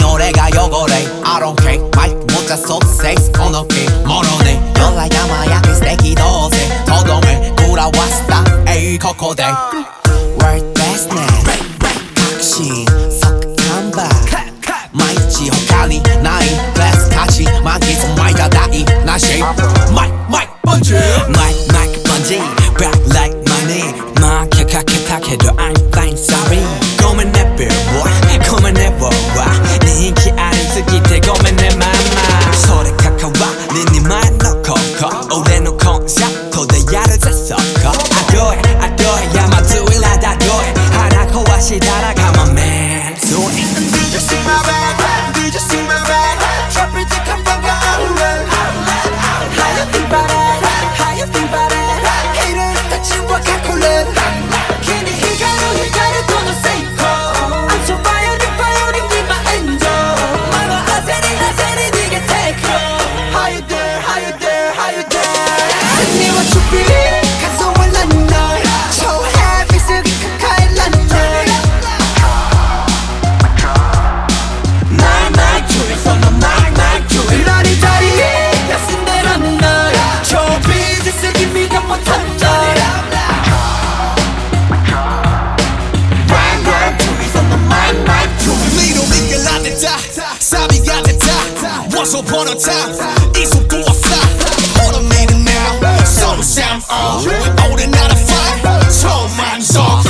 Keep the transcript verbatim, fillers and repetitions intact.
俺が汚れ I don't care マイク持ちゃそうセックスこの気ものね夜来山焼け素敵どうせとどめ食らわせたえいここで Word best net 確信即完売毎日他にないクラス価値満喫前が大なしマイマイバンジーマイマイバンジー Back like money まあかかけたけど I'm fine sorry ごめんね Bill boy ごめんね Boy 人気ありすぎてごめんねママそれ関わりに前のここ俺のコンサートでやるぜそこアドエアドエ山津いらだどえ腹壊したら Come on man Do it Did you see my bag? Did you see my bag? Drop it to come from your outlet How you think about it? How you think about it? Haters touching what calculate 괜히 희가루 희가루 또の成功 I'm so violent violent with my angel 말과 하세니 하세니 네게 take control How you dare how you dare how you dare 승리와 준비 가성을 난 널 So happy 슬기 가까이 난 널 너리 자리에 야쓴 대로 널 초비지 쓰기 미가 못한 널 Right right 둘이서 너 my my 둘이 니로 미끌라댔다 사비가 됐다 Once upon a time 이 속도 없다 All of me now Solo sound on 오랜 나라 fight 처음 만성